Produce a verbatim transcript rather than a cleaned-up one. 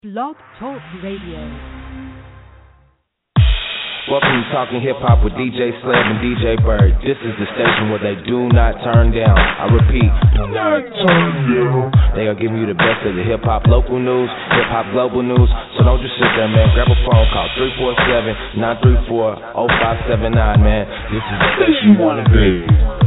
Blog Talk Radio. Welcome to Talking Hip Hop with D J Slab and D J Bird. This is the station where they do not turn down. I repeat, do not turn down. They are giving you the best of the hip hop local news, hip hop global news. So don't just sit there, man. Grab a phone call three four seven, nine three four, zero five seven nine, man. This is the station you want to be.